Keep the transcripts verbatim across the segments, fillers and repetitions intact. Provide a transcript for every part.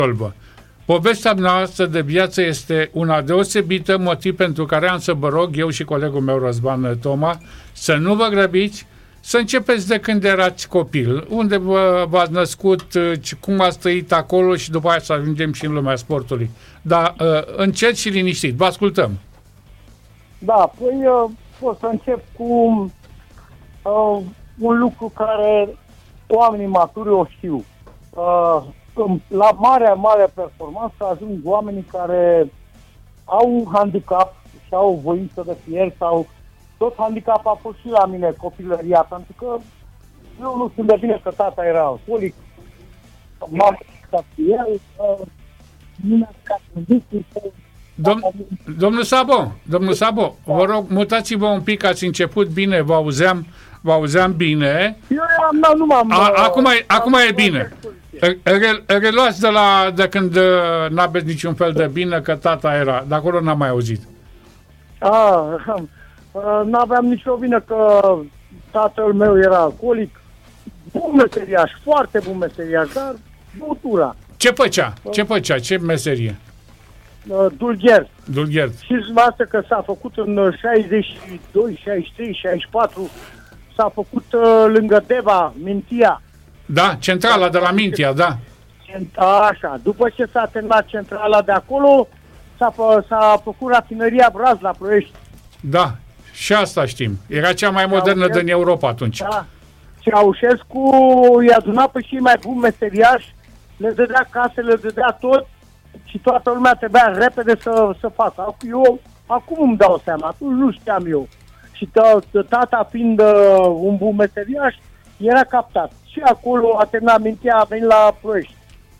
rezolvă. Povestea noastră de viață este una deosebită, motiv pentru care am să vă rog, eu și colegul meu Răzvan Toma, să nu vă grăbiți, să începeți de când erați copil, unde vă, v-ați născut, cum ați trăit acolo și după aia să ajungem și în lumea sportului. Dar încet și liniștit, vă ascultăm. Da, păi pot să încep cu uh, un lucru care oamenii maturi o știu. Uh, la mare, mare performanță ajung oamenii care au un handicap și au voință de fier sau tot handicap a fost și la mine copilăria, pentru că eu nu sunt de bine că tata era alcoolic, mama ca el, nu mi-a scat Dom- Domnul Sabo, domnul Sabo, da. Vă rog, mutați-vă un pic, ați început bine, vă auzeam, vă auzeam bine. Eu am, nu m-am... A, acum e, acum e bine. Re, reluați de, la, de când n-aveți niciun fel de bine, că tata era. De acolo n-am mai auzit. A, n-aveam nicio vină că tatăl meu era alcoolic. Bun meseriaș, foarte bun meseriaș, dar băutura. Ce făcea? Ce făcea? Ce meserie? Dulgher. Dulgher. Știți asta că s-a făcut în șaizeci și doi, șaizeci și trei, șaizeci și patru, s-a făcut uh, lângă Deva, Mintia. Da, centrala de la Mintia, da. Așa, după ce s-a terminat centrala de acolo, s-a, fă, s-a făcut rafinăria Braz la Ploiești. Da, și asta știm. Era cea mai modernă din Europa atunci. Da. Ceaușescu i-a adunat pe și mai bun meseriași, le dădea case, le dădea tot și toată lumea trebuia repede să, să facă. Eu acum îmi dau seama, atunci nu știam eu. Și tata fiind uh, un bun meseriaș, era captat. Și acolo a terminat Mintea, a venit la Ploiești.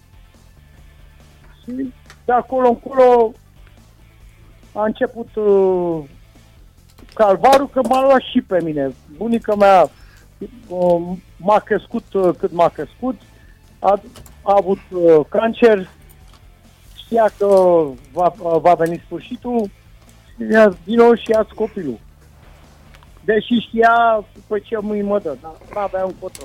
Și de acolo încolo a început uh, calvarul, că m-a luat și pe mine. Bunica mea uh, m-a crescut uh, cât m-a crescut, a, a avut uh, cancer, știa că va, uh, va veni sfârșitul și i-a vino și ia copilul. Deși știa după ce mâini mă dă, dar nu avea un control.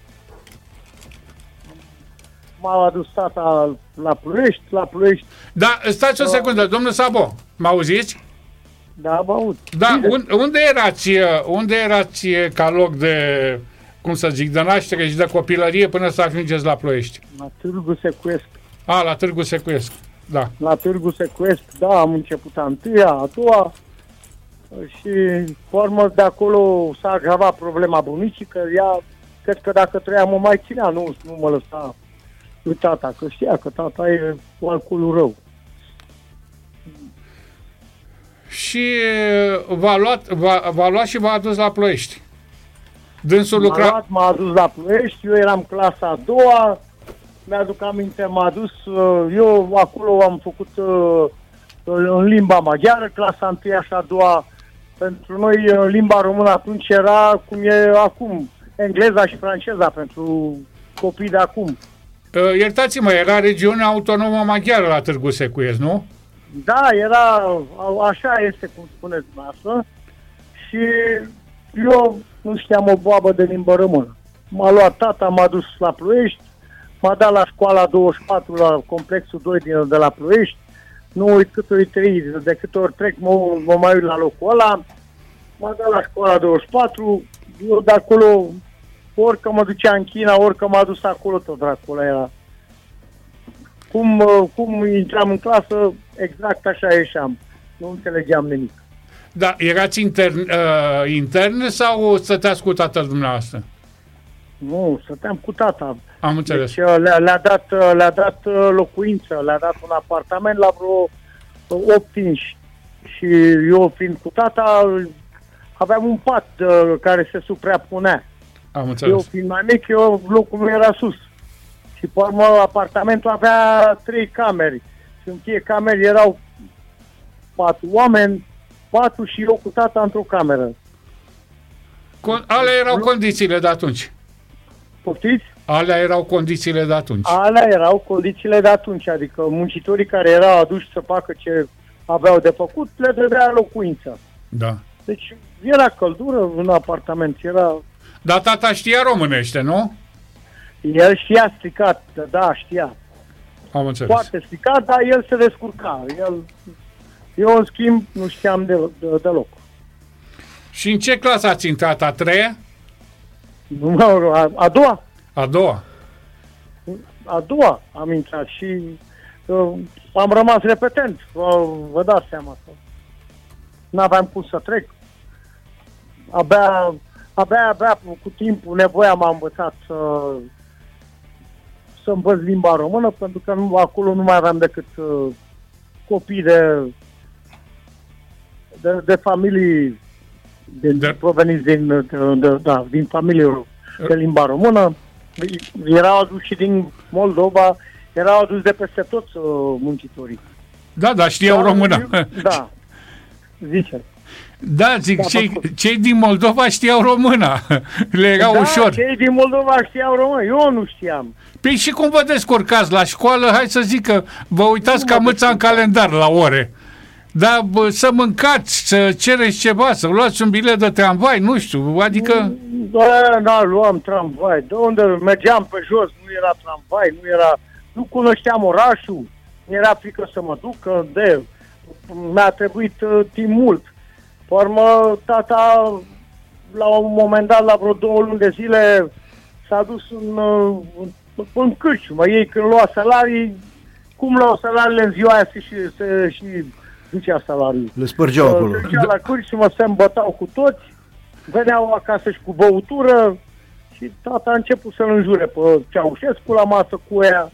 M-a adus tata la Ploiești, la Ploiești. Da, stați o secundă, domnul Sabo, mă auziți? Da, mă aud. Da, un, unde erați, unde erați ca loc de, cum să zic, de naștere și de copilărie până să ajungeți la Ploiești? La Târgu Secuiesc. A, la Târgu Secuiesc, da. La Târgu Secuiesc, da, am început a întâia, a doua și, pe urmă, de acolo s-a agravat problema bunicii, că ea, cred că dacă trăia mă mai ținea, nu, nu mă lăsa lui tata, că știa că tata e cu alcoolul rău. Și v-a luat, v-a, v-a luat și v-a adus la Ploiești. Dânsul M-a lucra... luat, m-a adus la Ploiești, eu eram clasa a doua, mi-aduc aminte, m-a adus, eu acolo am făcut în limba maghiară, clasa întâia și a doua. Pentru noi limba română atunci era cum e acum, engleza și franceza pentru copii de acum. Iertați-mă, era regiunea autonomă maghiară la Târgu Secuiesc, nu? Da, era, așa este cum spuneți dumneavoastră. Și eu nu știam o boabă de limbă română. M-a luat tata, m-a dus la Ploiești, m-a dat la școala douăzeci și patru la complexul doi din, de la Ploiești. Nu uit cât ori trei, de câte ori trec mă, mă mai uit la locul ăla. M-a dat la școala douăzeci și patru, eu de acolo, orică mă ducea în China, orică m-a dus acolo, tot acolo era. Cum, cum intram în clasă, exact așa ieșeam. Nu înțelegeam nimic. Da, erați intern, uh, intern sau stăteați cu tatăl dumneavoastră? Nu, stăteam cu tata. Am înțeles. Deci le-a, le-a, dat, le-a dat locuință, le-a dat un apartament la vreo opt inși. Și eu fiind cu tata, aveam un pat uh, care se suprapunea. Am înțeles. Eu fiind mai mic, eu, locul meu era sus. Și pe urmă apartamentul avea trei camere. Și în fiecare cameră erau patru oameni, patru și eu cu tata într-o cameră. Con- alea erau condițiile de atunci. Poftiți? Alea erau condițiile de atunci. Alea erau condițiile de atunci, adică muncitorii care erau aduși să facă ce aveau de făcut, le dădea locuință. Da. Deci era căldură în apartament, era... Dar tata știa românește, nu? El știa stricat, da, știa. Am înțeles. Foarte stricat, dar el se descurca. El, eu, în schimb, nu știam de, de, deloc. Și în ce clasă ați intrat? A treia? Nu, a, a doua. A doua. A doua am intrat și uh, am rămas repetent. Uh, vă dați seama. N-aveam cum să trec. Abia, abia, abia cu timpul, nevoia m-a învățat să, să învăț limba română, pentru că nu, acolo nu mai aveam decât uh, copii de, de, de familii din, de... proveniți din, de, de, da, din familii de limba română. Erau aduși și din Moldova, erau aduși de peste tot uh, muncitorii. Da, da, știau da, română. Da, zice. Da, zic, da, cei, cei din Moldova știau română. Le era da, ușor. Cei din Moldova știau română, eu nu știam. Păi și cum vă descurcați la școală? Hai să zic că vă uitați nu ca mâța în calendar la ore. Dar bă, să mâncați, să cereți ceva, să luați un bilet de tramvai, nu știu, adică... Da, da, luam tramvai. De unde mergeam pe jos, nu era tramvai, nu era... Nu cunoșteam orașul, mi-era frică să mă duc, că de... Mi-a trebuit uh, timp mult. Pe urmă, tata, la un moment dat, la vreo două luni de zile, s-a dus în, uh, în cârciumă. Ei, când lua salarii, cum luau salariile în ziua aia și... Se, și ducea salariul. Le spărgeau acolo. Se ducea la cârciumă, se îmbătau cu toți, veneau acasă și cu băutură și tata a început să-l înjure pe Ceaușescu la masă cu ea.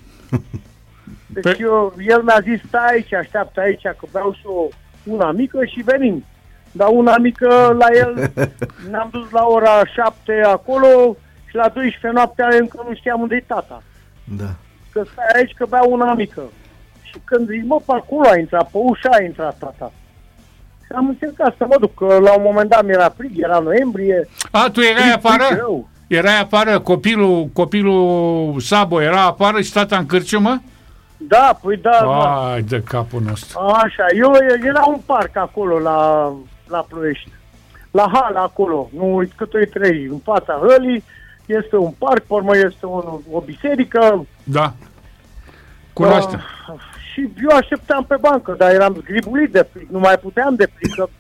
Deci eu, el mi-a zis, stai aici, așteaptă aici, că beau și o, una mică și venim. Dar una mică la el, ne-am dus la ora șapte acolo și la douăsprezece noaptea încă nu știam unde-i tata. Da. Că stai aici, că beau una mică. Și când zic, mă, pe acolo a intrat, pe ușa a intrat tata. Și am încercat să mă duc, că la un moment dat mi-era frig, era noiembrie. A, tu erai frig, afară? Frig erai afară, copilul, copilul Sabo era afară și tata în cârciumă? Da, păi da. Ai de capul nostru. Așa, eu era un parc acolo la, la Ploiești. La Hala acolo, nu uit cât o trei, în fața hălii, este un parc, pe urmă este o, o biserică. Da. Cunoaște. Uh, și eu așteptam pe bancă, dar eram zgribulit de fric, nu mai puteam de fric, că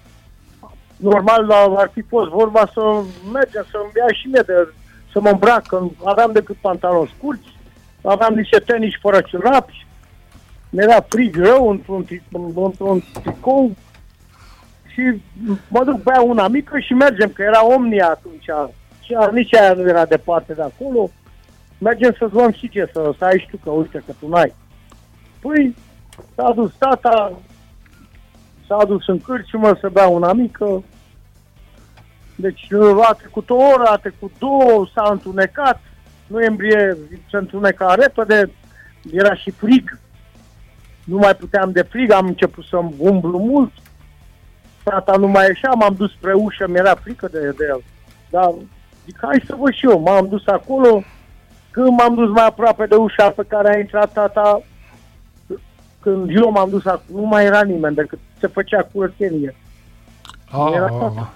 normal ar fi fost vorba să mergem, să-mi ia și mie de, să mă îmbrac, că aveam decât pantaloni scurți, aveam niște teniși fără ciurapi, mi-era frig rău într-un, într-un tricou și mă duc bea una mică și mergem, că era Omnia atunci, și nici aia nu era departe de acolo, mergem să-ți luăm și ce, să, să ai și tu, că uite că tu n-ai. Păi, s-a dus tata, s-a dus în cârciumă să bea una mică, deci a trecut o oră, a trecut două, s-a întunecat, noiembrie se întuneca repede, era și frig, nu mai puteam de frig, am început să umblu mult, tata nu mai ieșea, m-am dus spre ușă, mi-era frică de, de el, dar zic, hai să văd și eu, m-am dus acolo, când m-am dus mai aproape de ușa pe care a intrat tata, când eu m-am dus acolo, nu mai era nimeni decât se făcea curățenie. Oh, era tata.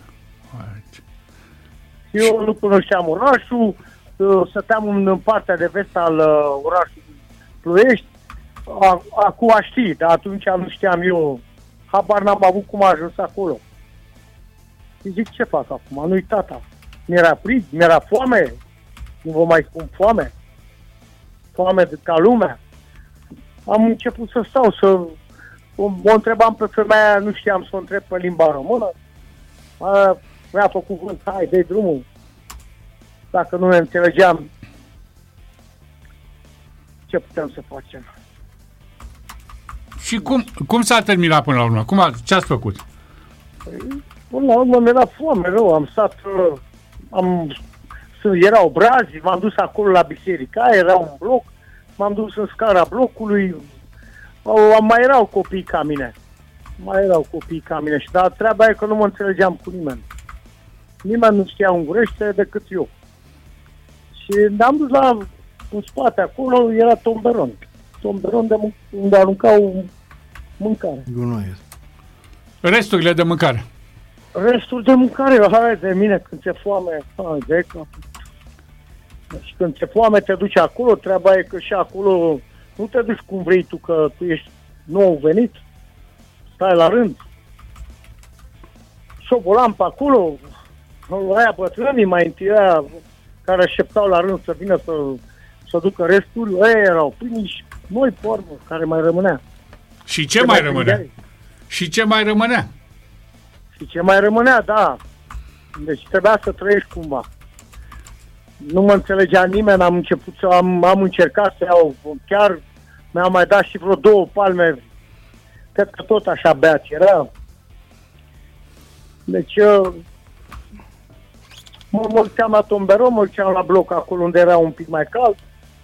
Eu nu cunoșteam orașul, stăteam în partea de vest al orașului Ploiești, acum a ști, dar atunci nu știam eu, habar n-am avut cum a ajuns acolo. Și zic, ce fac acum? Nu-i tata. Mi-era frig, mi-era foame, nu vă mai spun foame, foame de ca lumea. Am început să stau, să o, o întrebam pe femeia, nu știam să o întreb pe limba română. A, mi-a făcut cuvânt, hai, dă-i drumul. Dacă nu ne înțelegeam, ce putem să facem? Și cum, cum s-a terminat până la urmă? Cum a, ce ați făcut? Păi, până la urmă mi-era foame rău, am stat, am, erau brazi, m-am dus acolo la biserică, era un bloc, m-am dus în scara blocului, mai erau copii ca mine, mai erau copii ca mine, și dar treaba e că nu mă înțelegeam cu nimeni. Nimeni nu știa ungurește decât eu. Și ne-am dus la, în spate acolo, era tomberon. Tomberon de unde aruncau mâncare. Gunoiet. Resturile de mâncare. Restul de mâncare, hai de mine, când ți-e foame, hai de capul. Și când ți-e foame te duci acolo, treaba e că și acolo Nu te duci cum vrei tu, că tu ești nou venit, stai la rând. Șobolan pe acolo, aia bătrânii mai întâi, aia care așteptau la rând să vină să, să ducă restul, aia erau pâini și noi pormă care mai rămânea. Și ce, ce mai rămânea? Gândeai? Și ce mai rămânea? Și ce mai rămânea, da. Deci trebuia să trăiești cumva. Nu mă înțelegea nimeni, am început să am, am încercat să iau, chiar mi-am mai dat și vreo două palme, cred că tot așa beat era. Deci mă mulțeam la tomberon, mă mulțeam la bloc acolo unde era un pic mai cald.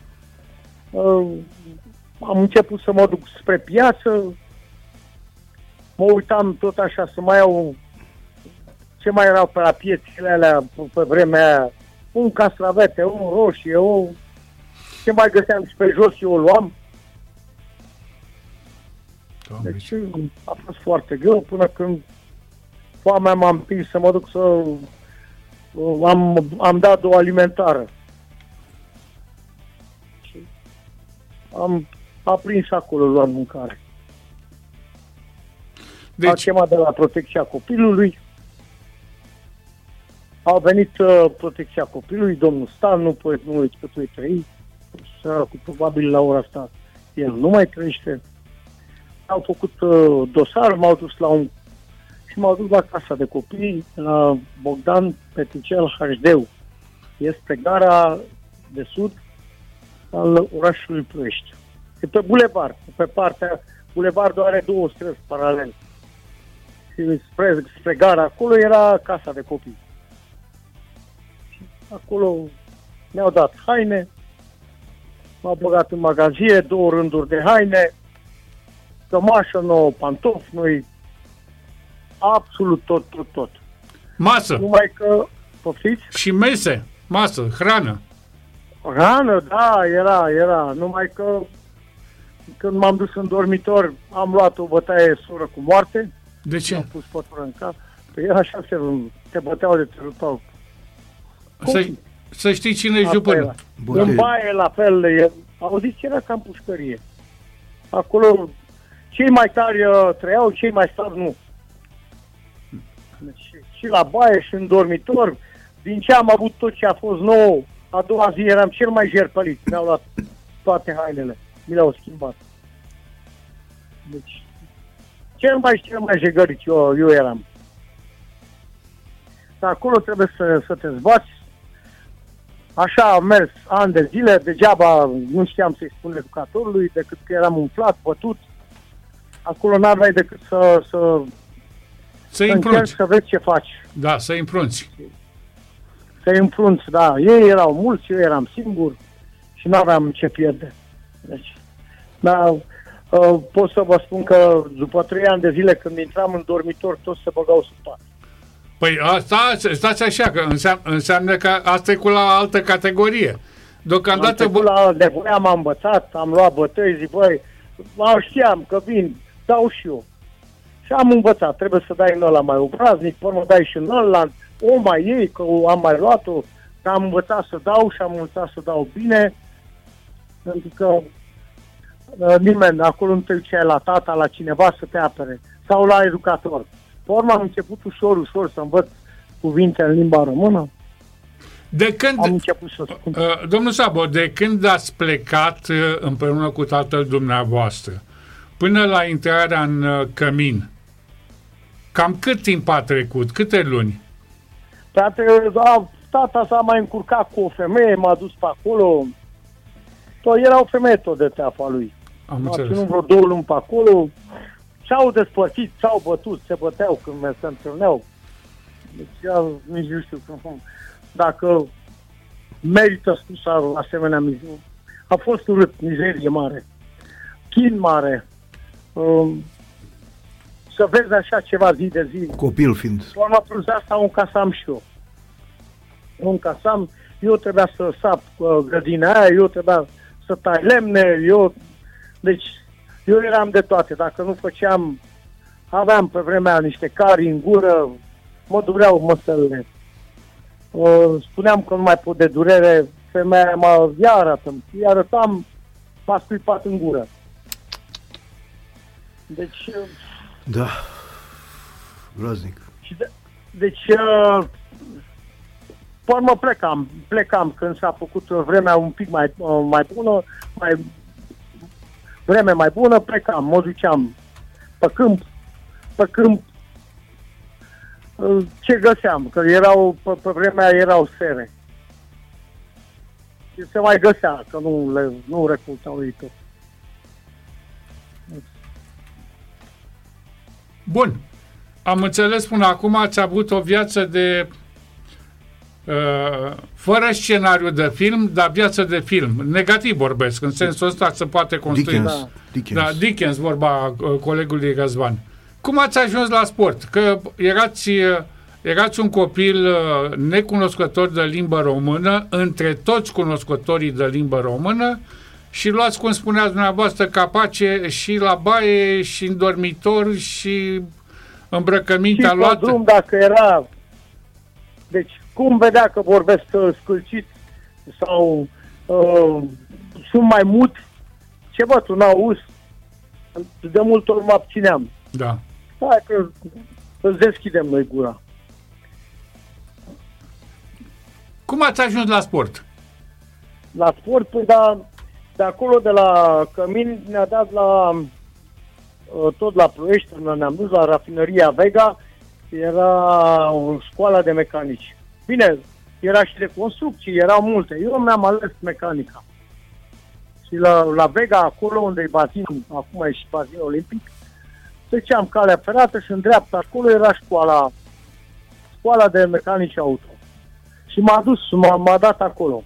Am început să mă duc spre piață, mă uitam tot așa să mai iau ce mai erau pe la piețile alea pe vremea aia, un castravete, un roșie, o... ce mai găseam și pe jos eu o luam. Deci a fost foarte greu până când foamea m-a împins să mă duc să... Am, am dat o alimentară. Și am aprins acolo luând mâncare. Deci... A chemat de la protecția copilului. Au venit uh, protecția copilului, domnul Stan, nu poate, nu îți puteai trăi. Săracul, probabil la ora asta el nu mai trăiește. Au făcut uh, dosar, m-au dus la un... și m-au dus la casa de copii, la Bogdan Petricel H D. Este gara de sud al orașului Ploiești. E pe bulevard, pe partea... Bulevardul are două străzi paralele. Și spre, spre gara acolo era casa de copii. Acolo mi-au dat haine, m-au băgat în magazie, două rânduri de haine, cămașă nouă, pantofi noi, absolut tot, tot, tot. Masă. Numai că, poftiți? Și mese, masă, hrană. Hrană, da, era, era, numai că când m-am dus în dormitor, am luat o bătaie sură cu moarte. De ce? Am pus pătură în cap. Păi așa se te băteau de te rupau. Să, să știi cine e jupânul. În baie, la fel, e, auziți ce era ca în pușcărie. Acolo, cei mai tari uh, trăiau, cei mai slabi nu. Deci, și la baie, și în dormitor, din ce am avut tot ce a fost nou, a doua zi eram cel mai jerpălit. Mi-au luat toate hainele, mi le-au schimbat. Deci, cel mai, cel mai jegărit eu, eu eram. Dar acolo trebuie să, să te zbați. Așa am mers ani de zile, degeaba nu știam să-i spun educatorului, decât că eram umflat, bătut. Acolo n-aveai decât să, să, să încerci să vezi ce faci. Da, să împrunți. Să împrunți, da. Ei erau mulți, eu eram singur și n-aveam ce pierde. Deci, da, uh, pot să vă spun că după trei ani de zile când intram în dormitor, toți se băgau sub pat. Păi asta, stați așa, că înseamnă, înseamnă că asta e cu la altă categorie. Deocamdată... Am la de voia, am învățat, am luat bătăi, zic, băi, știam că vin, dau și eu. Și am învățat, trebuie să dai în ăla mai obraznic, până mă dai și în ăla, o mai iei, că am mai luat-o, că am învățat să dau și am învățat să dau bine, pentru că uh, nimeni, acolo nu te duceai la tata, la cineva să te apere, sau la educator. Pe urmă am început ușor, ușor să învăț cuvinte în limba română. De când, am început să spun. Uh, domnul Sabo, de când ați plecat uh, împreună cu tatăl dumneavoastră până la intrarea în uh, cămin, cam cât timp a trecut? Câte luni? Tata, da, tata s-a mai încurcat cu o femeie, m-a dus pe acolo. Tot, era o femeie tot de teafa lui. Am m-a înțeles. ținut vreo două luni pe acolo. S-au despărțit, s-au bătut, se băteau când se întâlneau. Deci, eu, nici nu știu cum. Dacă merită spus asemenea mizerie. A fost urât, mizerie mare. Chin mare. Um, să vezi așa ceva zi de zi. Copil fiind. Urma plus asta un casam și eu. Un casam, eu trebuia să sap uh, grădina aia, eu trebuia să tai lemne, eu... Deci, eu eram de toate. Dacă nu făceam, aveam pe vremea niște cari în gură, mă dureau măsările. Uh, spuneam că nu mai pot de durere, femeia mă, ia arată-mi, îi arătam, m-a scuipat în gură. Deci... Da. Groaznic. De, deci, uh, pe urmă plecam, plecam când s-a făcut vremea un pic mai, uh, mai bună, mai, vreme mai bună, plecam, mă duceam pe câmp, pe câmp, uh, ce găseam, că erau, pe, pe vremea erau sere. Și se mai găsea, că nu, le, nu recultau ei tot. Bun. Am înțeles până acum ați avut o viață de uh, fără scenariu de film, dar viață de film. Negativ vorbesc, în sensul ăsta se poate construi. Dickens. Da, Dickens. Da, Dickens vorba uh, colegului Răzvan. Cum ați ajuns la sport? Că erați, uh, erați un copil uh, necunoscător de limbă română, între toți cunoscătorii de limbă română, și luați, cum spuneați dumneavoastră, capace și la baie, și în dormitor, și îmbrăcămintea și luată. pe drum, dacă era... Deci, cum vedea că vorbesc scâlcit sau uh, sunt mai mut, ce bă, tu n-auzi? De multe ori mă abțineam. Da. Hai că îți deschidem noi gura. Cum ați ajuns la sport? La sport, păi, da, de acolo, de la Cămin, ne-a dat la... tot la Ploiești, ne-am dus la rafinăria Vega, era o școală de mecanici. Bine, era și de construcții, erau multe. Eu mi-am ales mecanica. Și la, la Vega, acolo unde e bazin, acum e și bazin olimpic, treceam calea ferată și în dreapta acolo era școala, școala de mecanici auto. Și m-a dus, m-a, m-a dat acolo.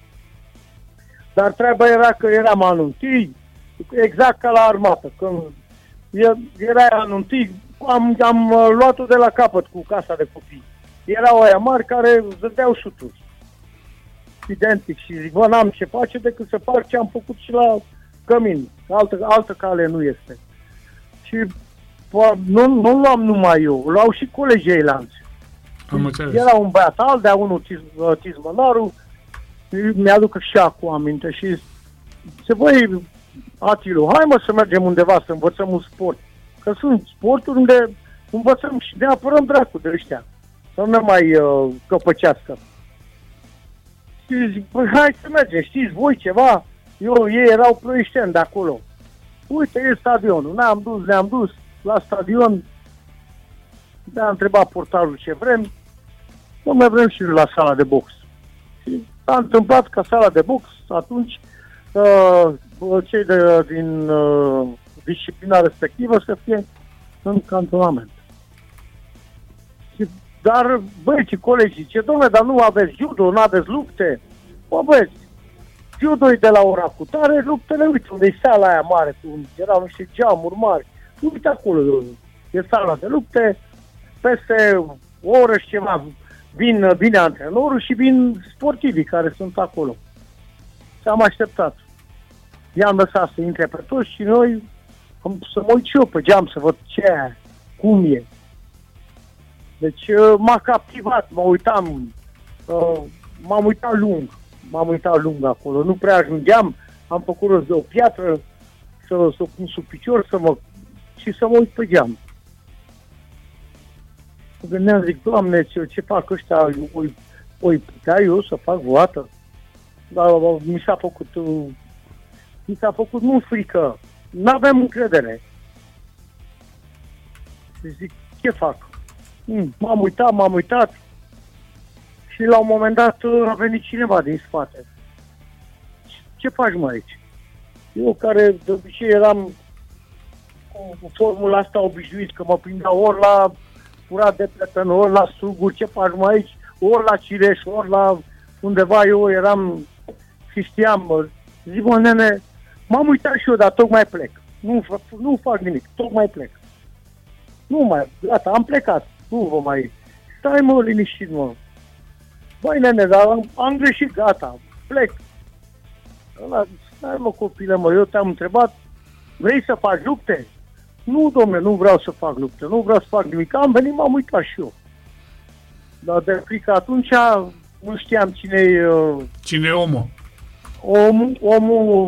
Dar treaba era că eram anul întâi, exact ca la armată, când era anul întâi, am, am luat-o de la capăt cu casa de copii. Erau aia mari care dădeau șuturi. Identic. Și zic, bă, n-am ce face decât să fac ce am făcut și la Cămin. Altă, altă cale nu este. Și bă, nu, nu luam numai eu, luau și colegii lanți. Era un băiat Aldea, unul Tizmănaru, mi-aduc și acum aminte și se băi, Atilu, hai mă să mergem undeva să învățăm un sport. Că sunt sporturi unde învățăm și ne apărăm dracu de ăștia. Să nu ne mai uh, căpăcească. Și zic, băi, hai să mergem, știți voi ceva? Eu, ei erau ploieșteni de acolo. Uite, e stadionul. Ne-am dus, ne-am dus la stadion. Ne-a întrebat portarul ce vrem. Nu mai vrem și la sala de box. Și s-a întâmplat ca sala de box atunci uh, cei de, din uh, disciplina respectivă să fie în cantonament. Și, dar, băi, ce colegii, ce dom'le, dar nu aveți judo, nu aveți lupte? Bă, băieți, judo-i de la ora cu tare, luptele, uite, unde e sala aia mare, unde erau niște geamuri mari, uite acolo, e sala de lupte, peste o oră și ceva vin, vine antrenorul și vin sportivii care sunt acolo. Și am așteptat. I-am lăsat să intre pe toți și noi am, să mă uit și eu pe geam să văd ce e, cum e. Deci m-a captivat, mă uitam, uh, m-am uitat lung, m-am uitat lung acolo, nu prea ajungeam, am făcut rost de o piatră, să, să o pun sub picior să mă, și să mă uit pe geam. Mă gândeam, zic, Doamne, ce, ce fac ăștia, oi, oi putea eu să fac voată? Dar mi s-a făcut, uh, mi s-a făcut nu frică, n-aveam încredere. Și zic, ce fac? Mm, m-am uitat, m-am uitat și la un moment dat a venit cineva din spate. Ce faci, mă, aici? Eu care de obicei eram cu formula asta obișnuit, că mă prindea ori la furat de plătăn, ori la struguri, ce faci, mă, aici? Ori la cireș, ori la undeva eu eram și știam, mă. Zic, mă, nene, m-am uitat și eu, dar tocmai plec. Nu, nu fac nimic, tocmai plec. Nu mai, gata, am plecat. Nu vă mai... Stai, mă, liniștit, mă. Băi, nene, dar am, am greșit, gata, plec. Ăla, stai, mă, copile, mă, eu te-am întrebat, vrei să faci lupte? Nu, domne, nu vreau să fac lupte, nu vreau să fac nimic. Am venit, m-am uitat și eu. Dar de frică atunci nu știam cine-i... Uh, cine e omul? Om, omul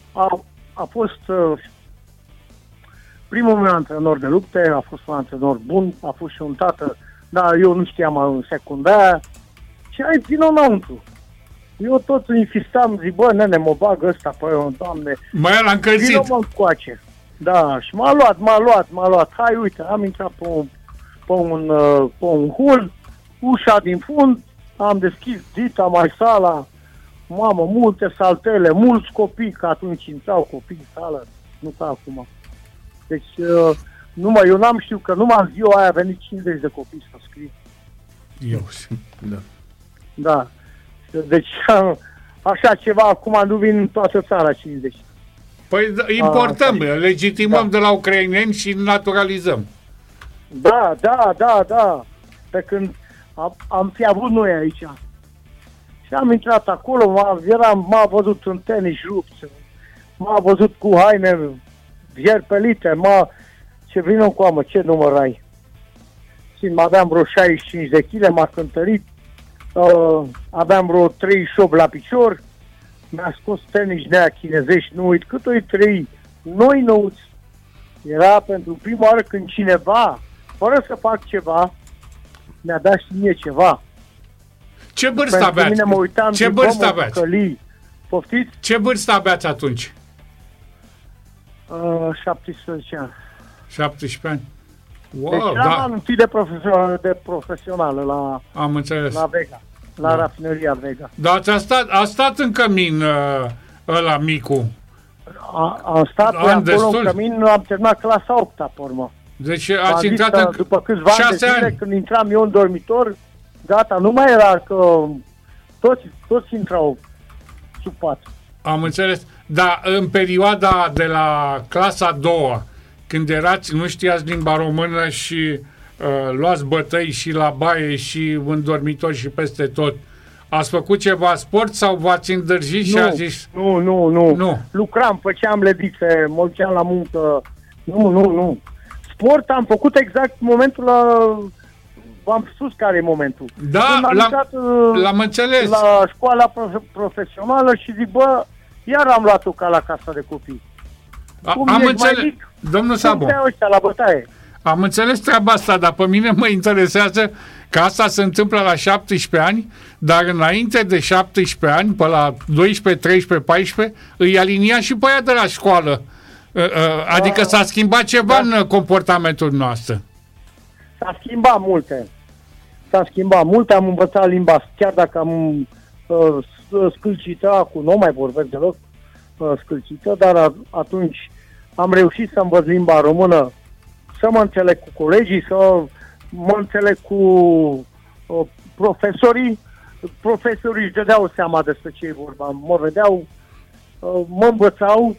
a, a fost uh, primul meu antrenor de lupte, a fost un antrenor bun, a fost și un tată, dar eu nu știam în secundar și ai ținut înăuntru. Eu tot insistam, zic, bă, nene, mă bag ăsta pe eu, Doamne. Mai era încălțit. Vino mă încoace. Da, și m-a luat, m-a luat, m-a luat. Hai, uite, am intrat pe un, pe un, pe un hul, ușa din fund, am deschis dita, mai sala, mamă, multe saltele, mulți copii, că atunci intrau copii în sală, nu ca acum. Deci, uh, numai, eu n-am știut că numai în ziua aia a venit cincizeci de copii să scrie. Eu, Da. Da. Deci, așa ceva, acum nu vin în toată țara cincizeci. Păi importăm, A, legitimăm da. de la ucraineni și naturalizăm. Da, da, da, da. Pe când am, am fi avut noi aici. Și am intrat acolo, m-a, eram, m-a văzut în tenis rupți, m-a văzut cu haine vierpelite, m-a... Ce vină cu amă, ce număr ai? Și aveam vreo șaizeci și cinci de kg, m-a cântărit, uh, aveam vreo treizeci și opt la picior, mi-a scos tenis nea chinezești, nu uit cât o-i trei, noi nouți. Era pentru prima oară când cineva, fără să fac ceva, mi-a dat și mie ceva. Ce vârstă aveați? Mine mă uitam, Ce vârstă aveați? Călii. Poftiți? Ce vârstă aveați atunci? Uh, șaptesprezece ani. șaptesprezece ani. Wow, deci eram da. anul de, profesional, de profesională la, Am înțeles. la Vega, la Da. rafineria Vega. Dar a stat, a stat în cămin uh, ăla micu. A, am stat Am pe acolo destul. în cămin, am terminat clasa opta pe urmă. Deci M-a ați zis intrat că în după câțiva ani de șase zile, ani. când intram eu în dormitor, gata, nu mai era că toți, toți intrau sub pat. Am înțeles. Dar în perioada de la clasa a doua, când erați, nu știați limba română și uh, luați bătăi și la baie și în dormitor și peste tot, ați făcut ceva sport sau v-ați îndrăjit și Nu, ați zis... nu, nu, nu, Nu. Lucram, făceam ledițe, mă duceam la muncă. Nu, nu, nu. Sport am făcut exact momentul la... V-am spus care e momentul. Da, Când am l-am- intrat, uh, L-am înțeles. la școala prof- profesională și zic, bă, iar am luat-o ca la casa de copii. A, cum am ești înțeles. mai mic, Domnul Sabo, Cum ăștia la bătaie? am înțeles treaba asta, dar pe mine mă interesează că asta se întâmplă la șaptesprezece ani, dar înainte de șaptesprezece ani, pe la doisprezece, treisprezece, paisprezece, îi alinia și pe aia de la școală. Adică s-a schimbat ceva Da. în comportamentul nostru. S-a schimbat multe. S-a schimbat multe, am învățat limba, chiar dacă am uh, scâlcită, acum nu mai vorbesc deloc uh, scâlcită, dar a, atunci am reușit să învăț limba română, să mă înțeleg cu colegii, să mă înțeleg cu uh, profesorii. Profesorii își dădeau seama despre ce e vorba, mă vedeau, uh, mă învățau.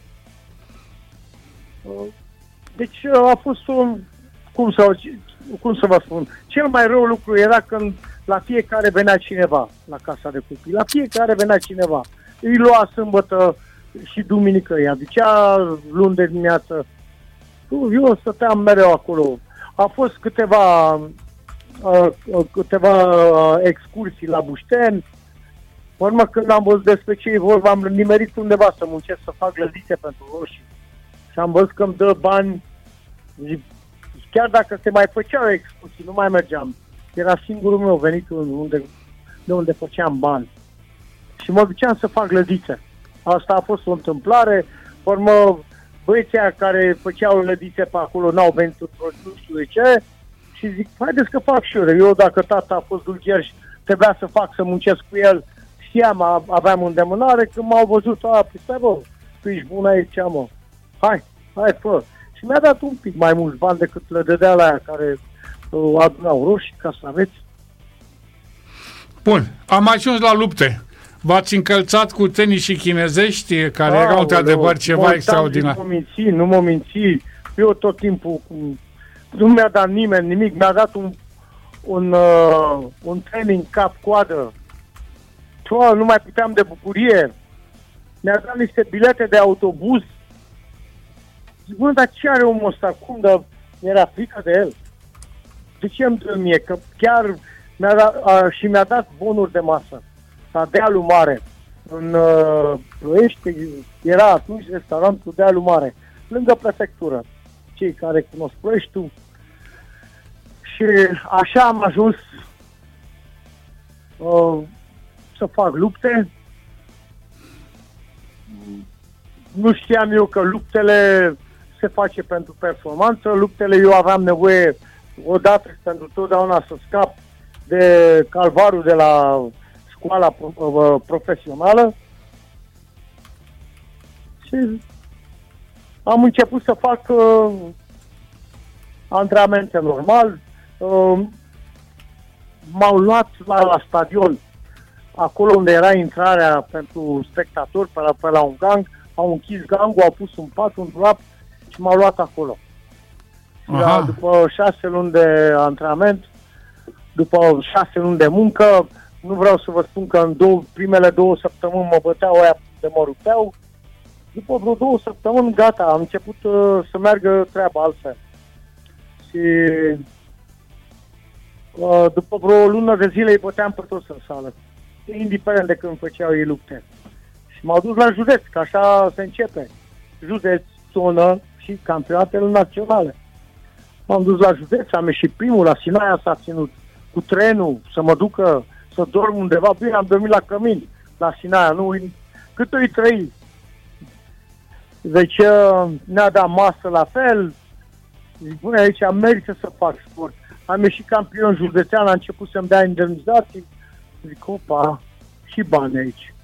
Uh, deci uh, a fost un, cum să, cum să vă spun, cel mai rău lucru era când la fiecare venea cineva la casa de copii, la fiecare venea cineva, îi lua sâmbătă și duminică, îi aducea luni de dimineață. Eu stăteam mereu acolo. A fost câteva uh, câteva uh, excursii la Bușteni. În urmă, când am văzut despre ce e vorba, am nimerit undeva să muncesc, să fac lădițe pentru roșii. Și am văzut că îmi dă bani. Chiar dacă se mai făceau excursii, nu mai mergeam. Era singurul meu venit unde, de unde făceam bani. Și mă duceam să fac lădițe. Asta a fost o întâmplare. Pe urmă, băieții care făceau lădițe pe acolo n-au venit nu știu de ce. Și zic, haideți că fac și eu. Eu, dacă tata a fost dulgher și trebuia să fac, să muncesc cu el, știam, aveam îndemânare, când m-au văzut, a, păi stai, bă, tu ești bun aici, mă. Hai, hai, fă. Și mi-a dat un pic mai mulți bani decât le dădea la aia care uh, adunau roșii, ca să aveți. Bun, am ajuns la lupte. V-ați încălțat cu tenis și chinezești, care Aoleu, erau într-adevăr ceva montam, extraordinar. Nu mă minți, nu mă minți. Eu tot timpul, cu... nu mi-a dat nimeni nimic, mi-a dat un, un, uh, un training cap-coadă. Tua, nu mai puteam de bucurie. Mi-a dat niște bilete de autobuz. Zic, bă, dar ce are omul ăsta? Cum? Dar mi-era frică de el. De ce îmi dă mie? Că chiar mi-a dat, a, și mi-a dat bonuri de masă. La Dealul Mare, în uh, Ploiești, era atunci restaurantul Dealul Mare, lângă prefectură. Cei care cunosc Ploieștiul. Și așa am ajuns uh, să fac lupte. Nu știam eu că luptele se face pentru performanță. Luptele eu aveam nevoie odată și pentru totdeauna să scap de calvarul de la școala profesională. Și am început să fac uh, antrenamente normal. Uh, m-au luat la, la stadion, acolo unde era intrarea pentru spectatori, pe la, pe la un gang. Au închis gangul, au pus un pat, un dulap și m-au luat acolo. Și după șase luni de antrenament, după șase luni de muncă, nu vreau să vă spun că în două, primele două săptămâni mă băteau aia de mă rupeau. După vreo două săptămâni, gata, am început uh, să meargă treaba altfel. Și uh, după vreo lună de zile îi băteam pe toți în sală, indiferent de când făceau ei lupte. Și m-au dus la județ, că așa se începe. Județ, zonă și campionatele naționale. M-am dus la județ, am ieșit primul, la Sinaia s-a ținut cu trenul, să mă ducă să dorm undeva. Bine, am dormit la cămin, la Sinaia, nu? Cât o-i trăi? Deci ne-a dat masă la fel. Zic, bune, aici merită să fac sport. Am ieșit campion județean, a început să-mi dea indemnizații. Zic, opa, și bani aici.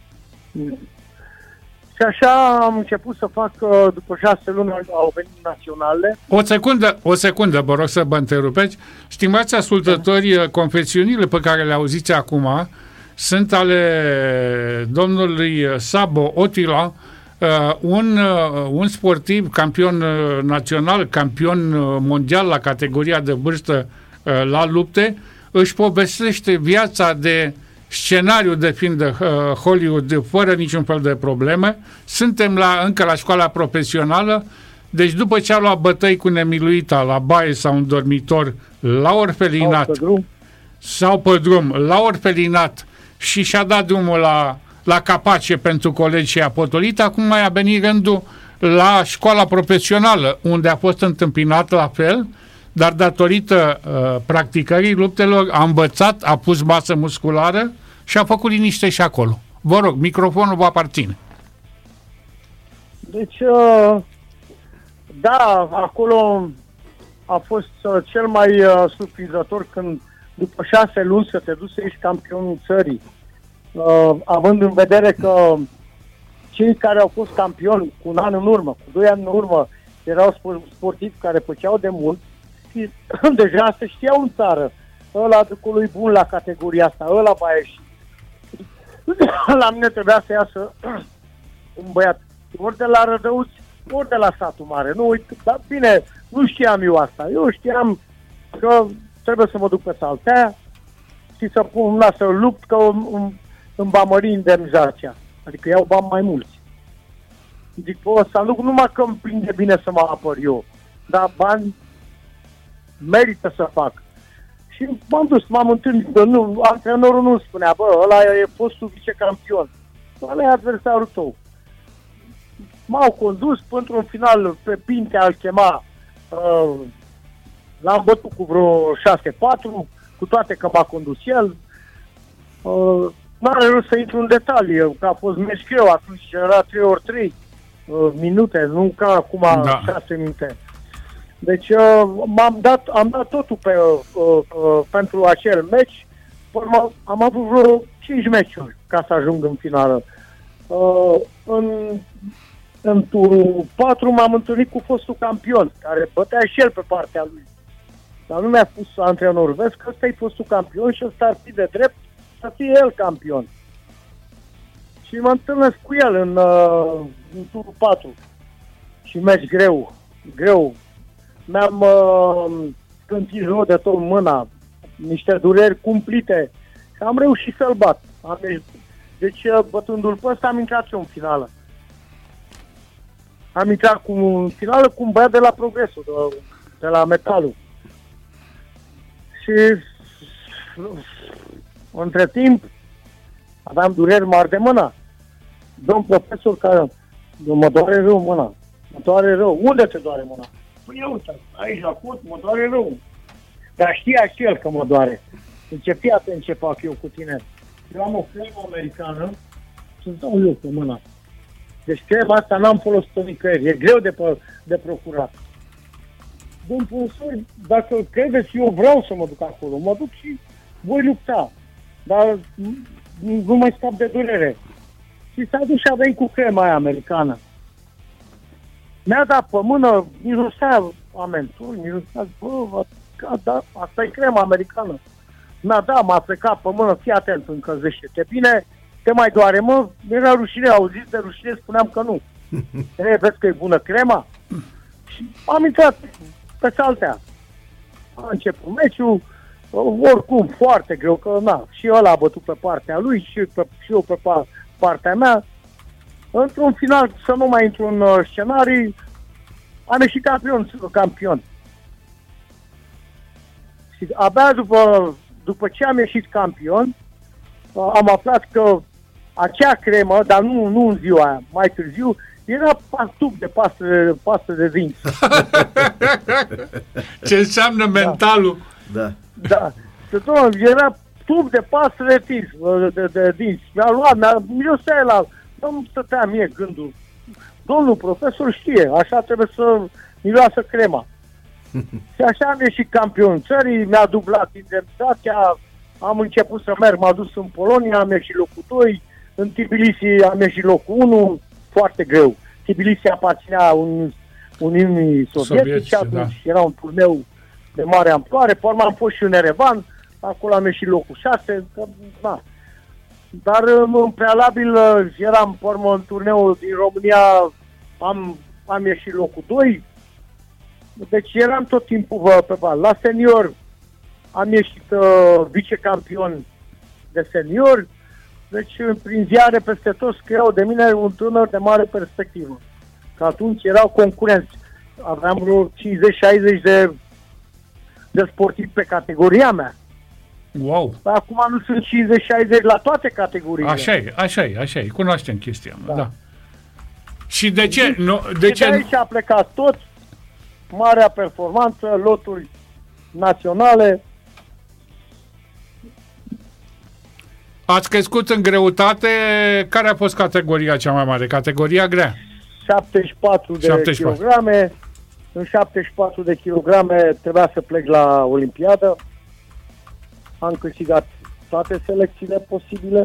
Și așa am început să fac, după șase luni au venit naționale. O secundă, o secundă, vă rog să vă întrerupeți. Stimați ascultători, da. Confesiunile pe care le auziți acum sunt ale domnului Sabo Otila, un, un sportiv, campion național, campion mondial la categoria de vârstă la lupte. Își povestește viața de scenariu de film de Hollywood fără niciun fel de probleme. Suntem la, încă la școala profesională, deci după ce a luat bătăi cu nemiluita la baie sau în dormitor, la orfelinat sau pe drum, sau pe drum la orfelinat și și-a dat drumul la, la capace pentru colegi și a potolit, acum mai a venit rândul la școala profesională, unde a fost întâmpinat la fel, dar datorită uh, practicării luptelor a învățat, a pus masă musculară și a făcut liniște și acolo. Vă rog, microfonul vă aparține. Deci, uh, da, acolo a fost uh, cel mai uh, surprinzător când după șase luni să te duci să ești campionul țării, uh, având în vedere că cei care au fost campioni cu un an în urmă, cu doi ani în urmă, erau sportivi care făceau de mult și deja se știau în țară. Ăla lui bun la categoria asta, ăla va ieși. La mine trebuia să iasă un băiat ori de la Rădăuți, ori de la satul mare. Nu, uite, dar bine, nu știam eu asta. Eu știam că trebuie să mă duc pe Saltea și să pun la să lupt, că îmi, îmi va mări indemnizația. Adică iau bani mai mulți. Zic, o să nu numai că îmi prinde bine să mă apăr eu, dar bani merită să fac. Și m-am dus, m-am întâlnit, nu, antrenorul nu spunea, bă, ăla e fostul vicecampion, ăla e adversarul tău. M-au condus pentru un final pe Pinte, al chema, uh, l-am bătut cu vreo șase patru, cu toate că m-a condus el. Uh, n-are rost să intru în detalii, că a fost meci greu, atunci era trei ori trei uh, minute, nu ca acum da. șase minute. Deci uh, m-am dat, am dat totul pe, uh, uh, pentru acel meci. Am, am avut vreo cinci meciuri ca să ajung în finală. Uh, în, în turul patru m-am întâlnit cu fostul campion, care bătea și el pe partea lui. Dar nu mi-a spus antrenorul, vezi că ăsta e fostul campion și ăsta ar fi de drept să fie el campion. Și mă întâlnesc cu el în, uh, în turul patru. Și meci greu, greu. Mi-am uh, scântit rău de tot mâna, niște dureri cumplite și am reușit să-l bat. Am, deci, bătându-l pe ăsta, am intrat și eu în finală. Am intrat cu, în finală cu un băiat de la Progresul, de, de la Metalul. Și între timp aveam dureri mari de mână. domn profesor, care mă doare rău mâna. Mă doare rău. Unde te doare mâna? Păi uite, aici la cut, mă doare rău. Dar știa și el că mă doare. Deci fii atent ce fac eu cu tine. Eu am o cremă americană să-ți dau eu pe mâna. Deci crema asta n-am folosit-o nicăieri. E greu de, de procurat. Domn profesor, dacă credeți, eu vreau să mă duc acolo. Mă duc și voi lupta. Dar nu mai scap de durere. Și s-a dus și a venit cu crema aia americană. Mi-a dat pe mână, mirosea amentul, mirosea, bă, da, asta e crema americană. Mi-a dat, m-a plecat pe mână, fii atent, încălzește-te bine, te mai doare, mă, mi-era rușine, auziți de rușine, spuneam că nu. E, vezi că e bună crema? Și am intrat pe saltea. A început meciul, oricum, foarte greu, că na, și ăla a bătut pe partea lui și, pe, și eu pe partea mea. Într-un final, să nu mai intru în uh, scenarii, am ieșit campion, campion. Și abia după, după ce am ieșit campion, uh, am aflat că acea cremă, dar nu, nu în ziua aia, mai târziu, era tub de pastă de, pastă de dinți. Ce înseamnă mentalul? Da. Da. Da. Era tub de pastă de dinți. De, de dinți. Mi-a luat, mi-a mirosea la... Nu stătea mie gândul. Domnul profesor știe, așa trebuie să miroasă crema. Și așa am ieșit campion țării, mi-a dublat indemnitatea, am început să merg, m-a dus în Polonia, am ieșit locul doi, în Tbilisi am ieșit locul unu, foarte greu. Tbilisi aparținea un, Uniunii Sovietice, atunci da. Era un turneu de mare amploare, pe urmă am fost și în Erevan, acolo am ieșit locul șase, că, na. Dar în prealabil eram pe urmă în turneul din România, am, am ieșit locul doi, deci eram tot timpul pe val. La senior am ieșit uh, vicecampion de senior, deci prin ziare peste tot scriau de mine un tânăr de mare perspectivă. Că atunci erau concurenți. Aveam vreo cincizeci șaizeci de, de sportivi pe categoria mea. Wow! Dar acum nu sunt cincizeci șaizeci la toate categoriile. Așa e, așa e, așa e. Cunoaștem chestia. Da. Da. Și de ce? Nu, de și ce? de aici a plecat tot. Marea performanță, loturi naționale. Ați crescut în greutate. Care a fost categoria cea mai mare? Categoria grea? șaptezeci și patru de șaptezeci și patru kilograme. În șaptezeci și patru de kilograme trebuia să plec la Olimpiadă. Am câștigat toate selecțiile posibile.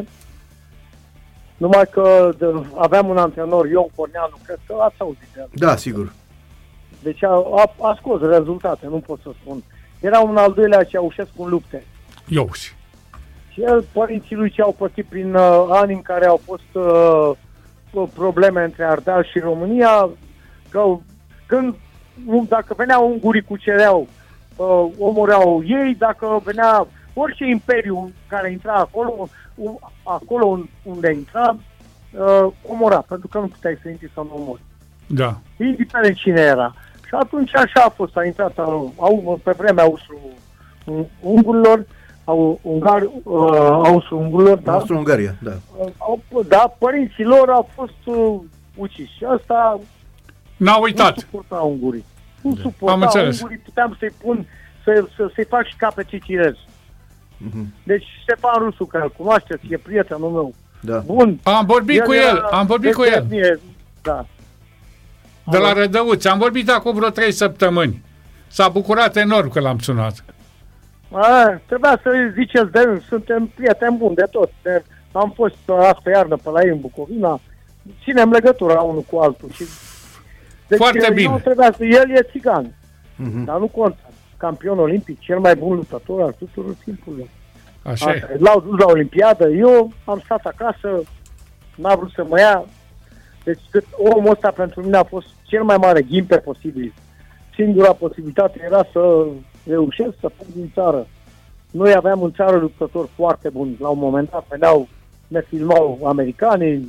Numai că de, aveam un antrenor, Ion Corneanu, cred că ați auzit de el. Da, sigur. Deci a, a, a scos rezultate, nu pot să spun. Era un al doilea Ceaușescu în lupte. Eu. Și el, părinții lui ce au pățit prin uh, ani în care au fost uh, probleme între Ardeal și România, că când, dacă veneau ungurii cucereau, uh, omoreau ei, dacă venea orice imperiu care intra acolo, acolo unde intra, uh, omora, pentru că nu puteai să intri să nu omori. Da. Indiferent cine era. Și atunci așa a fost, a intrat au, pe vremea Austro-Ungurilor, au, ungar, uh, Austro-Ungurilor, da? Austro-Ungaria, da. Au, da, părinții lor au fost uh, uciși. Și asta n-a uitat. Nu suporta ungurii. Nu Da. suporta ungurii, puteam să-i pun, să, să, să-i fac și capete cirez. Mm-hmm. Deci Ștefan Rusu, care îl cunoașteți, e prietenul meu. Da. Bun. Am vorbit el cu el, am vorbit cu el. Mie, da. De la Rădăuți. Am vorbit acum vreo trei săptămâni. S-a bucurat enorm că l-am sunat. A, trebuia să ziceți de el, suntem prieteni buni de tot. De, am fost asta iarnă pe la ei în Bucovina, ținem legătura unul cu altul. Și, deci, foarte bine. Nu trebuia să, el e țigan, Mm-hmm. dar nu contă. Campion olimpic, cel mai bun luptător al tuturor timpurilor. Așa e. L-au dus la Olimpiadă, eu am stat acasă, n-a vrut să mă ia. Deci omul ăsta pentru mine a fost cel mai mare ghimpe posibil. Singura posibilitate era să reușesc să plec din țară. Noi aveam în țară luptători foarte buni. La un moment dat veneau, ne filmau americanii.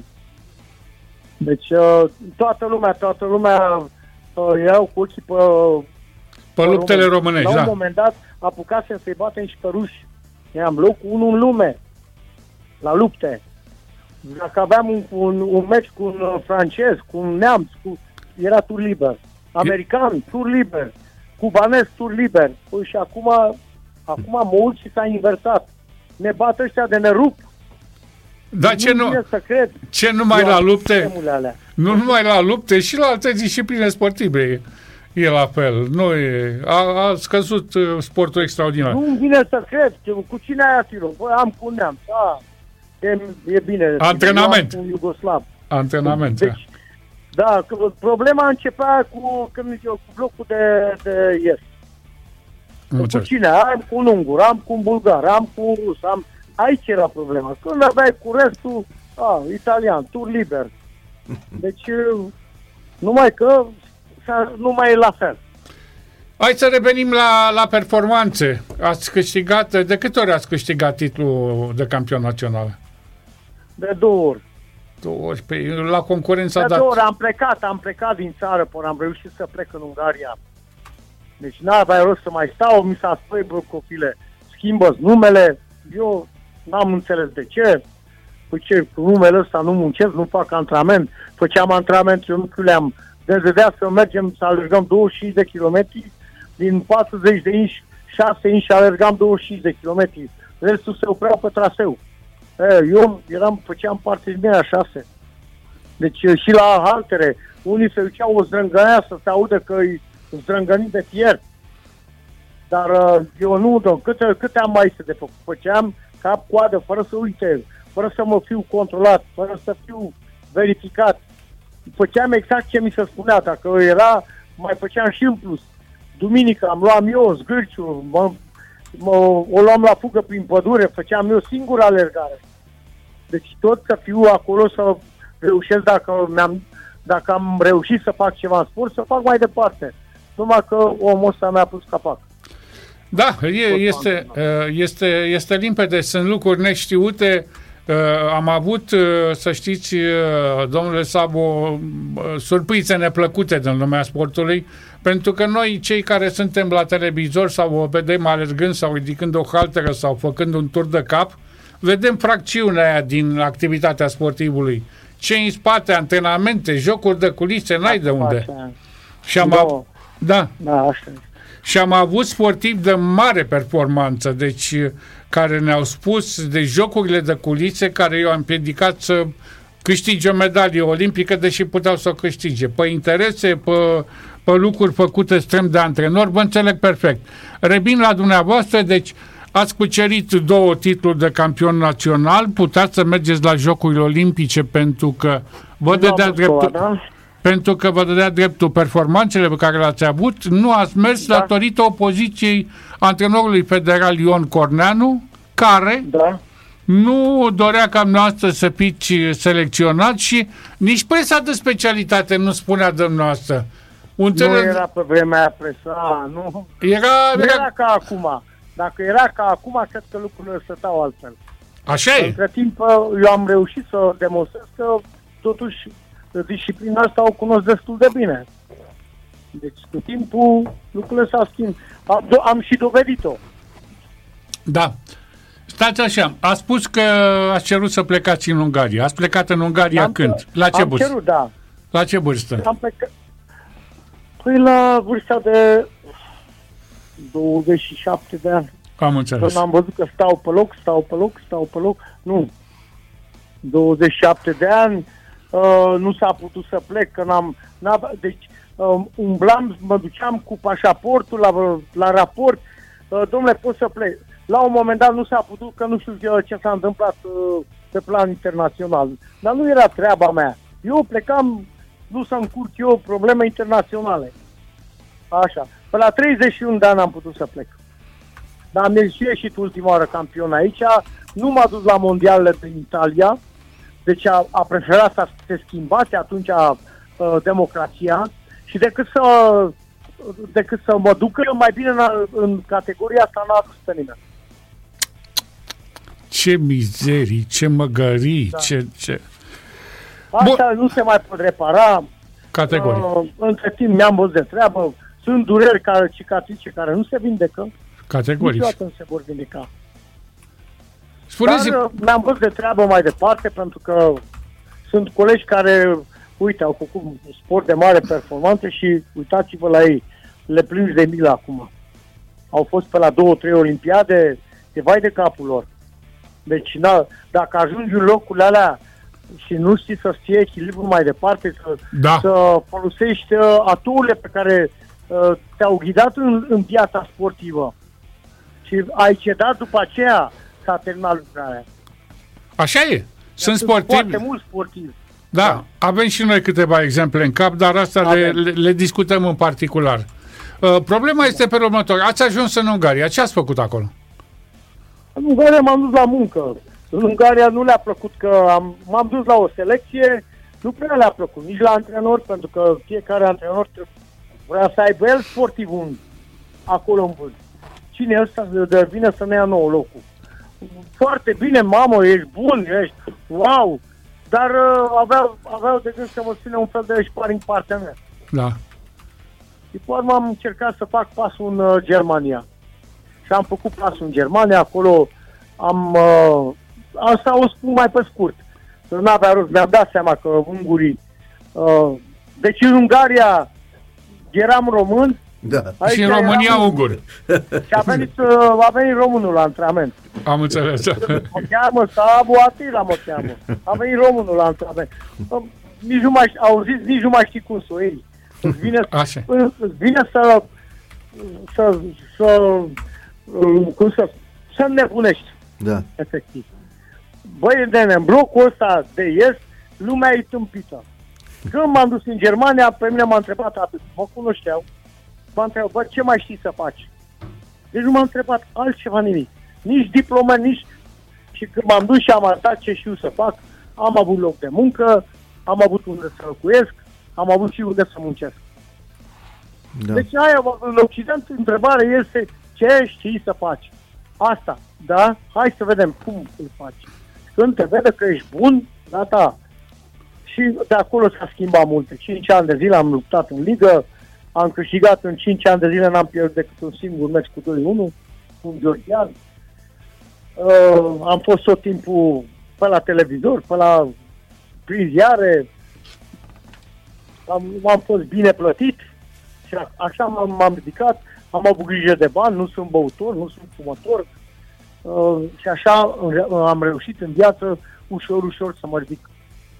Deci toată lumea, toată lumea erau cu ochii pe, pe luptele români. românești. La un da. moment dat apucasem să-i batem și pe ruși. Eram locul unu în lume la lupte. Dacă aveam un, un, un meci cu un francez, cu un neamț, cu, era tur liber. American, tur liber. Cubanez, tur liber. Păi și acum, acum mă uit și s-a inversat. Ne bat ăștia de ne rup. Dar ce nu, să cred. ce numai la lupte, nu numai la lupte, și la alte discipline sportive e la fel. Nu e, a, a scăzut sportul extraordinar. Nu-mi vine să cred. Cu cine ai atirul? Băi, am cu neamț. A, e, e bine. Antrenament. Cu Iugoslav. Antrenament, deci, da, problema începea cu, când eu, cu blocul de, de est. Cu cine? Am cu un ungur, am cu un bulgar, am cu un rus, am... Aici era problema. Când aveai cu restul, a, italian, tur liber. Deci, numai că nu mai e la fel. Hai să revenim la, la performanțe. Ați câștigat, de câte ori ați câștigat titlul de campion național? De două ori. Două ori, pe, la concurența de dat. două ori am plecat, am plecat din țară, până am reușit să plec în Ungaria. Deci n-avea rost să mai stau, mi s-a spus, bă, copile, schimbă-ți numele. Eu n-am înțeles de ce. Păi ce, cu numele ăsta nu muncesc, nu fac antrenament. Făceam antrenament, eu nu le-am de dădea să mergem să alergăm douăzeci și cinci de kilometri, din patruzeci de inci, șase inci alergam douăzeci și cinci de kilometri. Restul se opreau pe traseu. E, eu eram, făceam parte din mea șase. Deci și la haltere, unii se duceau o zdrângănea să se audă că e zdrângănit de fier. Dar eu nu, domn, câte, câte am mai să de făcut? Făceam cap-coadă, fără să uite, fără să mă fiu controlat, fără să fiu verificat. Făceam exact ce mi se spunea. Dacă era, mai făceam și în plus. Duminică am luam eu zgârciul, mă, mă, o luam la fugă prin pădure, făceam eu singur alergare. Deci tot să fiu acolo, să reușesc, dacă, mi-am, dacă am reușit să fac ceva în sport, să fac mai departe. Numai că omul ăsta mi-a pus capac. Da, e, este, este, este limpede, sunt lucruri neștiute. Am avut, să știți, domnule Sabo, surprize neplăcute din lumea sportului, pentru că noi, cei care suntem la televizor sau o vedem alergând sau ridicând o halteră sau făcând un tur de cap, vedem fracțiunea aia din activitatea sportivului. Ce în spate, antrenamente, jocuri de culise, n-ai de unde. Și am, av- da. Da, așa. Și am avut sportivi de mare performanță, deci care ne-au spus de jocurile de culise care i-au împiedicat să câștige o medalie olimpică, deși puteau să o câștige. Pe interese, pe, pe lucruri făcute extrem de antrenor, vă înțeleg perfect. Revin la dumneavoastră, deci ați cucerit două titluri de campion național, puteți să mergeți la Jocurile Olimpice pentru că vă dădea dreptul... Da? Pentru că vă dădea dreptul performanțele pe care le-ați avut, nu ați mers da. datorită opoziției antrenorului federal Ion Corneanu, care da. nu dorea ca noastră să fiți selecționat și nici presa de specialitate nu spunea de noastră. Un nu tele... era pe vremea aia presa, nu. Era, nu era... era ca acum. Dacă era ca acum, cred că lucrurile stăteau altfel. Așa e. Între timp, eu am reușit să demonstrez că totuși disciplina asta o cunosc destul de bine. Deci, cu timpul, lucrurile s-au schimbat. Am, am și dovedit-o. Da. Stați așa, a spus că ați cerut să plecați în Ungaria. Ați plecat în Ungaria am când? La ce am vârstă? Cerut, da. La ce vârstă? Am plecat... Păi la vârsta de douăzeci și șapte de ani. Am înțeles. Când am văzut că stau pe loc, stau pe loc, stau pe loc. Nu. douăzeci și șapte de ani. Uh, nu s-a putut să plec, că n-am... n-am deci, uh, umblam, mă duceam cu pașaportul la, la raport. Uh, domnule, pot să plec. La un moment dat nu s-a putut, că nu știu ce s-a întâmplat uh, pe plan internațional. Dar nu era treaba mea. Eu plecam, nu să încurc eu probleme internaționale. Așa. Pe la treizeci și unu de ani am putut să plec. Dar am ieșit ultima oară campion aici. Nu m-a dus la mondialele din Italia. Deci a, a preferat să se schimbate atunci a, a, democrația și decât să, decât să mă ducă mai bine în, în categoria asta n-a adus pe nimeni. Ce mizerii, ce măgării, da. ce... ce... Asta Bun. Nu se mai pot repara. Categorii. Uh, între timp mi-am văzut de treabă. Sunt dureri, care, cicatrice care nu se vindecă. Categorii. Niciodată nu se vor vindeca. Spuneți... Dar mi-am pus de treabă mai departe, pentru că sunt colegi care, uite, au făcut un sport de mare performanță și uitați-vă la ei, le plângi de milă acum. Au fost pe la două, trei olimpiade, te vai de capul lor. Deci, na, dacă ajungi în locurile alea și nu știi să ții echilibru mai departe, să, da. să folosești uh, aturile pe care uh, te-au ghidat în, în viața sportivă și ai cedat după aceea, s-a terminat lucrarea. Așa e. Sunt sportivi. Foarte mulți sportivi. Da, da, avem și noi câteva exemple în cap, dar asta le, le, le discutăm în particular. Uh, problema este pe următor. Ați ajuns în Ungaria. Ce ați făcut acolo? În Ungaria m-am dus la muncă. În Ungaria nu le-a plăcut că am, m-am dus la o selecție, nu prea le-a plăcut, nici la antrenor, pentru că fiecare antrenor vrea să aibă el sportivul acolo în vârf. Cine e ăsta de vine să ne ia nouă locul? Foarte bine, mamă, ești bun, ești wow! Dar uh, aveau, aveau de gând să mă ține un fel de sparring partener. Da. Și pe urmă am încercat să fac pasul în uh, Germania. Și am făcut pasul în Germania, acolo am... Uh, asta o spun mai pe scurt. N-avea rost, mi-am dat seama că ungurii... Uh, deci în Ungaria eram român. Da. Și în România eram, unguri. Și a venit, uh, a venit românul la antrenament. Am înțeles. Mă cheamă Sabu Atila, mă cheamă. A venit românul la antrenament. Uh, nici nu mai, au zis, nici nu mai știi cum să o iei. Îți vine, îți vine să... să... să cum să... să nebunești. Da. Efectiv. Băi, de în blocul ăsta de est, lumea e tâmpită. Când m-am dus în Germania, pe mine m-a întrebat atât. Mă cunoșteau. M-a întrebat, bă, ce mai știi să faci? Deci nu m-a întrebat altceva nimic. Nici diplomă, nici... Și când m-am dus și am arătat ce știu să fac, am avut loc de muncă, am avut unde să locuiesc, am avut și unde să muncesc. Da. Deci aia, în Occident, întrebarea este ce știi să faci? Asta, da? Hai să vedem cum îl faci. Când te vede că ești bun, gata. Și de acolo s-a schimbat multe. cinci ani de zile am luptat în ligă, am câștigat în cinci ani de zile, n-am pierdut decât un singur meci cu doi unu, cu un georgian. Uh, am fost tot timpul pe la televizor, pe la prin ziare, am, am fost bine plătit și a, așa m-am, m-am ridicat, am avut grijă de bani, nu sunt băutor, nu sunt fumător uh, și așa am reușit în viață ușor, ușor să mă ridic.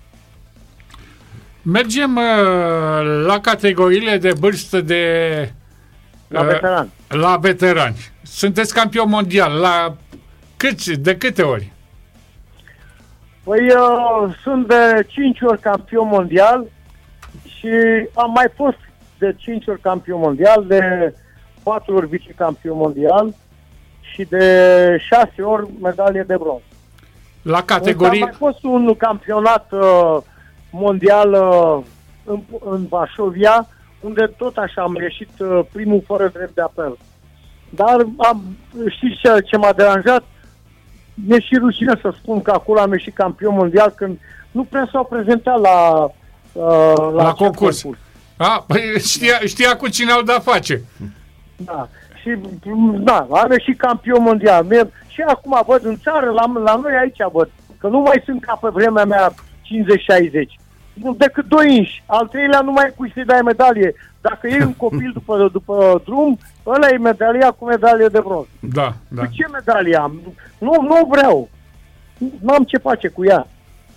Mergem uh, la categoriile de vârstă de... La uh, veterani. La veterani. Sunteți campion mondial. La câți, de câte ori? Păi uh, sunt de cinci ori campion mondial și am mai fost de cinci ori campion mondial, de patru ori vicecampion mondial și de șase ori medalie de bronz. La categorii... A mai fost un campionat uh, mondial uh, în, în Varsovia, unde tot așa am ieșit uh, primul fără drept de apel. Dar am, știți ce, ce m-a deranjat? Mi-e și rușine să spun că acolo am ieșit campion mondial când nu prea s-au prezentat la, uh, la, la concurs. concurs. A, păi știa, știa cu cine au de-a face. Da. Și da, am ieșit campion mondial. Mie, și acum văd în țară, la, la noi aici văd, că nu mai sunt ca pe vremea mea cincizeci șaizeci. Decât doi inși. Al treilea nu mai pui să-i dai medalie. Dacă e un copil după, după drum, ăla e medalia cu medalie de bronz. Da, da. Cu ce medalie am? Nu, nu vreau. Nu am ce face cu ea.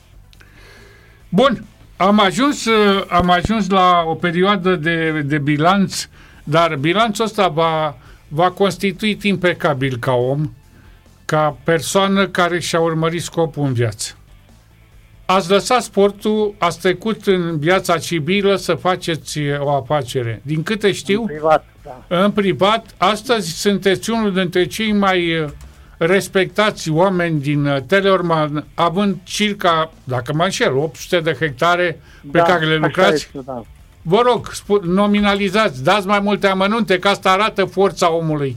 Bun. Am ajuns, am ajuns la o perioadă de, de bilanț, dar bilanțul ăsta va, va constitui impecabil ca om, ca persoană care și-a urmărit scopul în viață. Ați lăsat sportul, ați trecut în viața civilă să faceți o afacere. Din câte știu, în privat, da. În privat, astăzi sunteți unul dintre cei mai respectați oameni din Teleorman, având circa, dacă mă înșel, opt sute de hectare pe da, care le lucrați. Este, da. Vă rog, nominalizați, dați mai multe amănunte, că asta arată forța omului.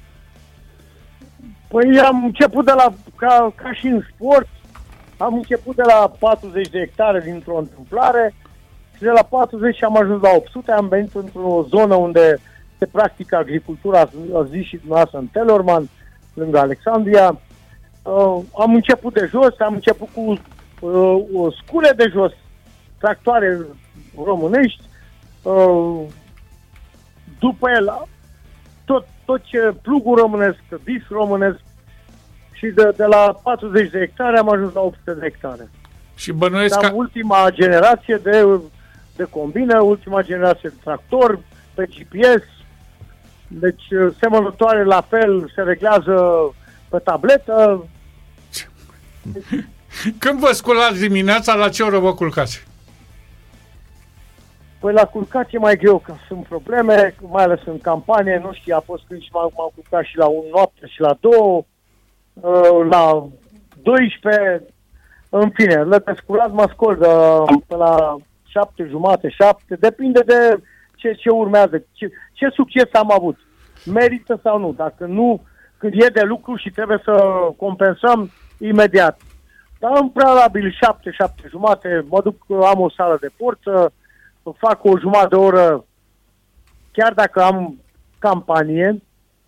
Păi am început de la, ca, ca și în sport, am început de la patruzeci de hectare dintr-o întâmplare și de la patruzeci am ajuns la opt sute, am venit într-o zonă unde se practică agricultura, a zis și dumneavoastră, în Teleorman, lângă Alexandria. Uh, am început de jos, am început cu uh, scule de jos, tractoare românești, uh, după el tot, tot ce pluguri românesc, dis românesc, și de, de la patruzeci de hectare am ajuns la opt sute de hectare. Și bănuiesc Am că... ultima generație de, de combină, ultima generație de tractor, pe G P S, deci semănătoare la fel, se reglează pe tabletă. Când vă sculați dimineața, la ce oră vă culcați? Păi la culcat e mai greu, că sunt probleme, mai ales în campanie, nu știu, a fost când și m-am, m-am culcat și la un noapte și la două, la douăsprezece, în fine, le pe sculat mă scol de pe la șapte jumate, șapte, depinde de ce, ce urmează, ce, ce succes am avut. Merită sau nu, dacă nu, când e de lucru și trebuie să compensăm imediat. Dar în prealabil șapte, șapte jumate, mă duc, am o sală de forță, fac o jumătate de oră, chiar dacă am campanie,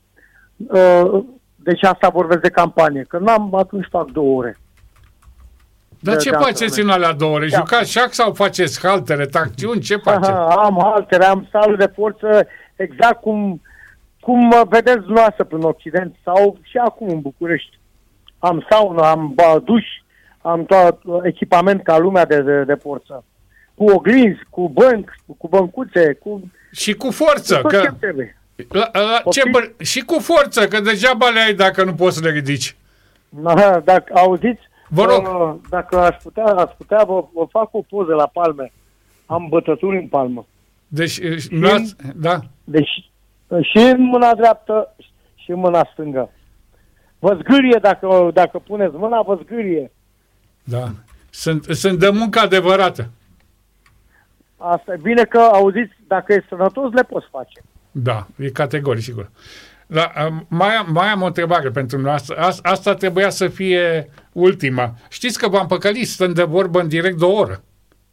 deci asta vorbesc de campanie, că n-am, atunci fac două ore. Dar ce faceți în alea două ore? Jucați șac sau faceți haltere, tacțiuni? Ce faceți? Am haltere, am sală de forță, exact cum, cum vedeți dumneavoastră prin Occident sau și acum în București. Am saună, am duș, am tot echipament ca lumea de, de, de forță. Cu oglinzi, cu bănci, cu băncuțe, cu... Și cu forță, cu că... ce trebuie. La, la, ce bă... Și cu forță, că degeaba le ai dacă nu poți să le ridici. Aha, dacă auziți, vă rog. Uh, dacă aș putea, aș putea vă, vă fac o poză la palme. Am bătături în palmă. Deci, și, da. Deci, și în mâna dreaptă și în mâna stângă. Vă zgârie, dacă, dacă puneți mâna, vă zgârie. Da. Sunt, sunt de muncă adevărată. Asta e bine că, auziți, dacă e sănătos, le poți face. Da, e categoric, sigur. Da, mai, am, mai am o întrebare pentru noastră. Asta, asta trebuia să fie ultima. Știți că v-am păcălit, stând de vorbă în direct de o oră.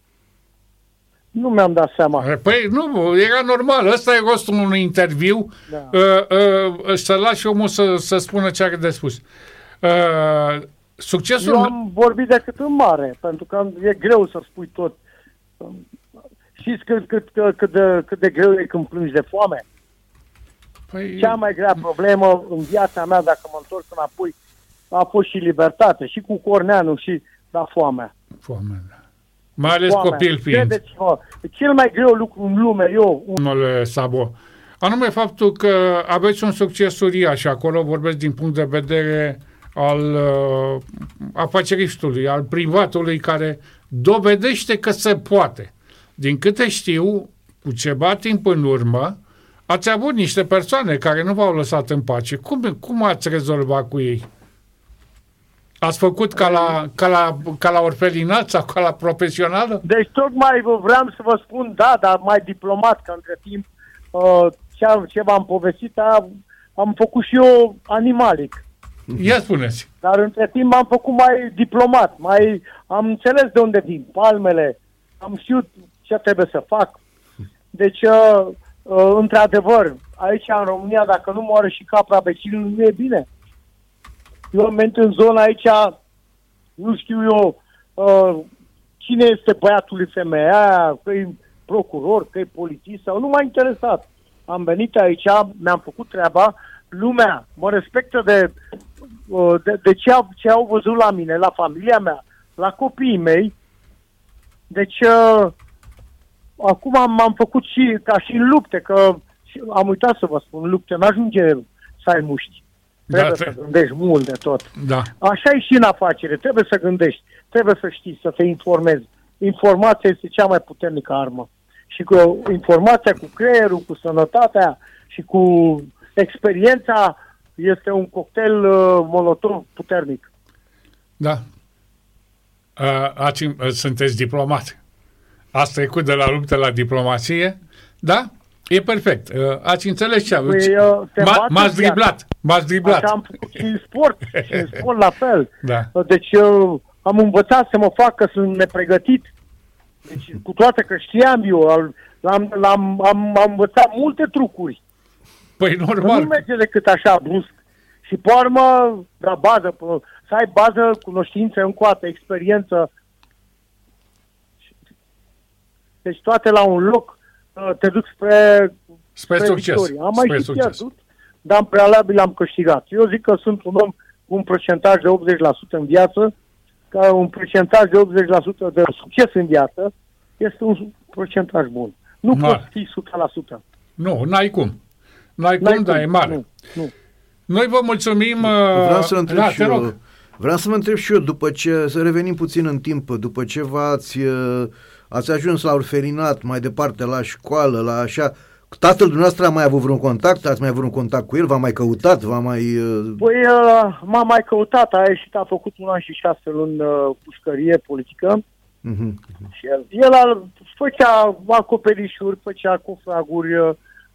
Nu mi-am dat seama. Păi nu, era normal. Ăsta e rostul unui interviu. Da. Uh, uh, să lași omul să, să spună ce are de spus. Uh, succesul... Eu am vorbit decât în mare, pentru că e greu să spui tot. Știți cât, cât, cât, cât, de, cât de greu e când plângi de foame? Păi... Cea mai grea problemă în viața mea, dacă mă întorc înapoi, a fost și libertate, și cu Corneanu, și la foamea. Foamea, da. Mai ales foamea. Copil fiind. Credeți-mă, cel mai greu lucru în lume, eu... Domnule Sabo, anume faptul că aveți un succes uriaș și acolo vorbesc din punct de vedere al uh, afaceristului, al privatului, care dovedește că se poate. Din câte știu, cu ceva timp în urmă, ați avut niște persoane care nu v-au lăsat în pace. Cum, cum ați rezolvat cu ei? Ați făcut ca la, ca la, ca la orfelinat sau ca la profesională? Deci tocmai vreau să vă spun, da, dar mai diplomat, că între timp uh, ce, ce v-am povestit, am, am făcut și eu animalic. Ia spuneți. Dar între timp m-am făcut mai diplomat, mai am înțeles de unde vin palmele, am știut ce trebuie să fac. Deci, uh, uh, într-adevăr, aici în România, dacă nu moare și capra vecinului, nu e bine. Eu am venit în zona aici, nu știu eu uh, cine este băiatul lui femeia aia, că e procuror, că e polițist sau nu m-a interesat. Am venit aici, mi-am făcut treaba, lumea mă respectă de, uh, de, de ce, au, ce au văzut la mine, la familia mea, la copiii mei. Deci, uh, acum m-am făcut și ca și în lupte, că am uitat să vă spun, lupte, n-ajunge să ai muști. Trebuie da, să te... gândești mult de tot. Da. Așa e și în afacere, trebuie să gândești, trebuie să știi, să te informezi. Informația este cea mai puternică armă. Și cu informația, cu creierul, cu sănătatea și cu experiența este un cocktail uh, molotov puternic. Da. Uh, ați, uh, sunteți diplomat. Ați trecut de la luptă la diplomație, da? E perfect. Uh, ați înțeles ce aveți? Păi, uh, m-ați driblat. M-ați driblat. Așa am făcut și în sport. Și în sport la fel. Da. Deci uh, am învățat să mă fac că sunt nepregătit. Deci cu toate că știam eu, l-am, l-am, am, am învățat multe trucuri. Păi normal. Nu merge decât așa brusc. Și pe urmă, la bază, să ai bază, cunoștință, încoată, experiență. Deci toate la un loc te duc spre, spre, spre succes. Victorie. Am mai spre și succes. pierdut, dar în prealabil am câștigat. Eu zic că sunt un om cu un procentaj de optzeci la sută în viață, că un procentaj de optzeci la sută de succes în viață este un procentaj bun. Nu mare. poți fi o sută la sută. Nu, n-ai cum. N-ai, N-ai cum, dar e mare. Nu, nu. Noi vă mulțumim. Vreau să întreb da, și eu, vreau să mă întreb și eu, după ce, să revenim puțin în timp, după ce v-ați ați ajuns la orfelinat, mai departe la școală, la așa, tatăl dumneavoastră a mai avut vreun contact? Ați mai avut un contact cu el? V-a mai căutat? V-a mai... Păi m-a mai căutat, a ieșit, a făcut un an și șase luni uh, pușcărie politică. Uh-huh. Și el, el a, făcea acoperișuri, făcea cofraguri, uh,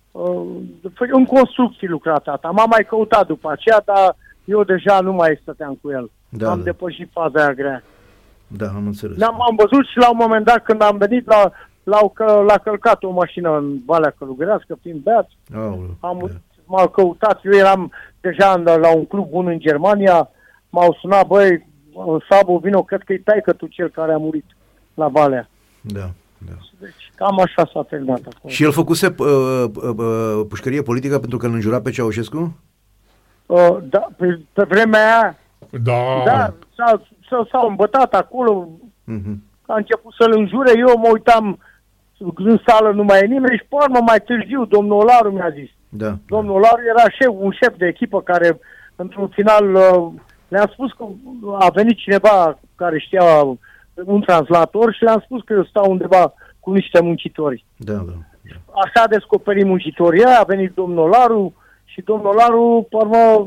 în construcții lucra tata. M-a mai căutat după aceea, dar eu deja nu mai stăteam cu el. Da, am da. depășit faza aia grea. Da, am înțeles. Am, am văzut și la un moment dat când am venit, la, l-au, l-a călcat o mașină în Valea Călugărească, fiind beat. Oh, am, da. M-au căutat, eu eram deja în, la un club bun în Germania, m-au sunat, băi, Sabo, vino, cred că e taică-tu cel care a murit la Valea. Da, da. Deci cam așa s-a terminat acum. Și el făcuse uh, uh, pușcărie politică pentru că îl înjura pe Ceaușescu? Uh, da, pe, pe vremea aia, da, da s-a, s-a, s-a îmbătat acolo, uh-huh. A început să-l înjure, eu mă uitam în sală, nu mai e nimeni și pe urmă mai târziu domnul Olaru mi-a zis. Da, domnul Olaru era șef, un șef de echipă care într-un final uh, le-am spus că a venit cineva care știa un translator și le-am spus că eu stau undeva cu niște muncitori. Da, da, da. Așa a descoperit muncitorii aia, a venit domnul Olaru și domnul Olaru, pe urmă,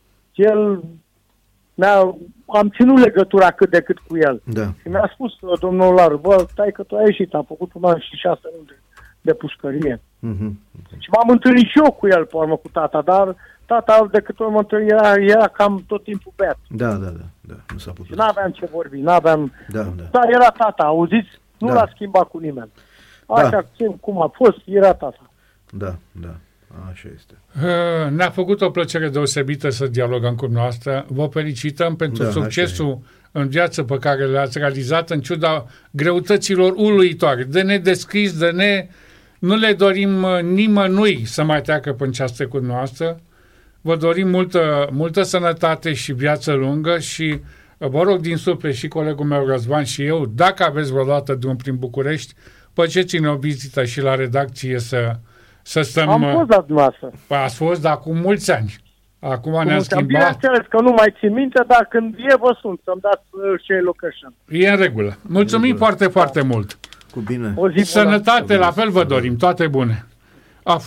el mi-a, am ținut legătura cât de cât cu el. Da. Și mi-a spus domnul Olaru, bă, stai că tu ai ieșit, am făcut un an și șase luni de, de pușcărie. Uh-huh. Și m-am întâlnit și eu cu el, pe urmă, cu tata, dar tata, de câte ori mă întâlnit, era, era cam tot timpul beat. Da, da, da, da, nu s-a putut. N-aveam ce vorbi, n-aveam... Da, da. Dar era tata, auziți? Nu da. L-a schimbat cu nimeni. Așa, da. Cum a fost, era tata. Da, da, așa este. Ne-a făcut o plăcere deosebită să dialogăm cu noastră. Vă felicităm pentru da, succesul în viață pe care le-ați realizat în ciuda greutăților uluitoare. De nedescris, de ne... Nu le dorim nimănui să mai treacă până ce ați trecut noastră. Vă dorim multă, multă sănătate și viață lungă și vă rog din suflet și colegul meu Răzvan și eu, dacă aveți vreodată drum prin București, păceți-ne o vizită și la redacție să, să stăm... Am fost la dumneavoastră. Păi ați fost, dar acum mulți ani. Acum ne-am schimbat. Bineînțeles că nu mai țin minte, dar când e vă sunt să-mi dați ce location. E în regulă. Mulțumim regulă. foarte, foarte da. mult. Cu bine. O zi Sănătate, la fel vă dorim. Toate bune.